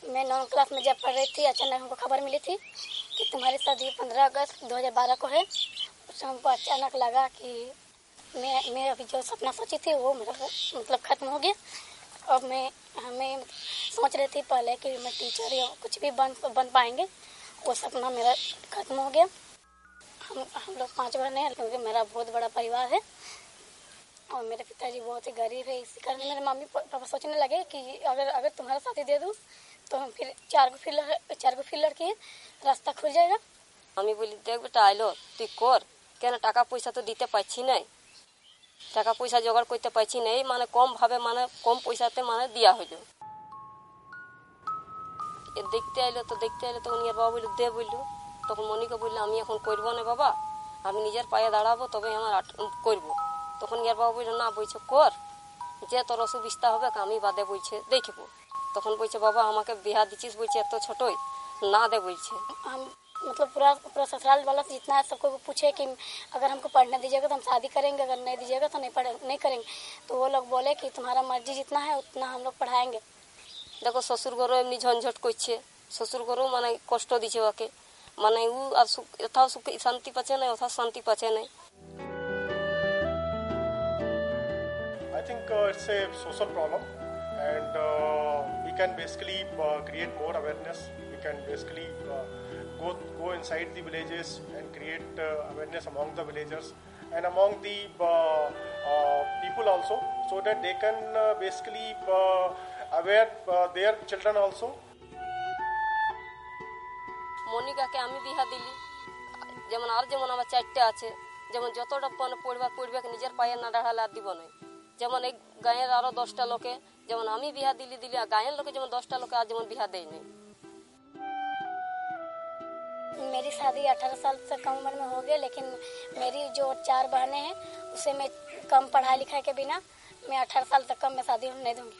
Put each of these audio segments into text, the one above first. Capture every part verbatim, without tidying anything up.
मैं नौ क्लास में जब पढ़ रही थी, अचानक हमको खबर मिली थी कि तुम्हारी शादी पंद्रह अगस्त दो हज़ार बारह को है। उससे हमको अचानक लगा कि मैं मैं अभी जो सपना सोची थी वो मेरा मतलब ख़त्म हो गया। अब मैं हमें सोच रही थी पहले कि मैं टीचर या कुछ भी बन बन पाएंगे, वो सपना मेरा ख़त्म हो गया। हम हम लोग पाँच बहन हैं, क्योंकि मेरा बहुत बड़ा परिवार है और मेरे पिताजी बहुत ही गरीब है। इसी कारण मेरे मम्मी पापा सोचने लगे कि अगर अगर तुम्हारा शादी दे दूँ तो हम फिर चार को फिर चार को फिर लड़की रास्ता खुल जाएगा। আমি বলি দেখ বেটা আইলো তুই কর, কেন টাকা পয়সা তো দিতে পারছি নাই, টাকা পয়সা জোগাড় করতে পারছি নাই, মানে কম ভাবে মানে কম পয়সাতে মানে দেওয়া হইলো। এ দেখতে আইলো তো দেখতে আইলো তখন ইয়ার বাবা বললো দে বললো, তখন মনিকে বললো আমি এখন করবো না বাবা, আমি নিজের পায়ে দাঁড়াবো তবে আমার করবো। তখন ইয়ার বাবা বললো না বলছে কর, যে তোর অসুবিধা হবে আমি বাদে বলছে দেখবো। তখন বলছে বাবা আমাকে বিয়া দিচ্ছিস বলছে এত ছোটই না दे বলছে। हम मतलब पूरा पूरा ससुराल वाला से जितना सबको पूछे कि अगर हमको पढ़ने दीजिएगा तो हम शादी करेंगे, अगर नहीं दीजिएगा तो नहीं पढ़ नहीं करेंगे। तो वो लोग बोले कि तुम्हारा मर्जी जितना है उतना हम लोग पढ़ाएंगे। देखो শ্বশুর ঘরও এমনি ঝঞ্ঝট করছে, শ্বশুর ঘরও মানে কষ্ট দিচ্ছে ওকে, মানে ও আর এথাও সুখে শান্তি পাচ্ছে না, ওথাও শান্তি পাচ্ছে না। I think uh, it's a social problem, and uh, we can basically uh, create more awareness. We can basically uh, go go inside the villages and create uh, awareness among the villagers and among the uh, uh, people also, so that they can uh, basically uh, aware uh, their children also. মনিকাকে আমি বিয়া দিলি, যেমন আর যেমন আমার চারটে আছে, যেমন যতটা মানে পড়বা পড়বে নিজের পায়ে না দাঁড়ালে আর দিব না। যেমন এই গাঁয়ের আরো দশটা লোকে যেমন আমি বিয়া দিলি দিলি আর গাঁয়ের লোকে যেমন দশটা লোকে আর যেমন বিয়া দেয় নাই। मेरी शादी अठारह साल से कम उम्र में हो गई, लेकिन मेरी जो चार बहनें हैं उसे मैं कम पढ़ाई लिखाई के बिना मैं अठारह साल तक कम मैं शादी नहीं दूंगी।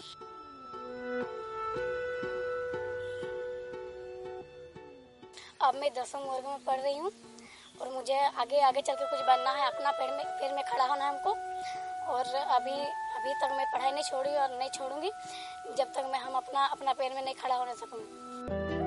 अब मैं दसवीं वर्ग में पढ़ रही हूँ और मुझे आगे आगे चल के कुछ बनना है, अपना पैर में पैर में खड़ा होना है हमको। और अभी अभी तक मैं पढ़ाई नहीं छोड़ी और नहीं छोड़ूंगी जब तक मैं हम अपना अपना पैर में नहीं खड़ा होने सकूँगी।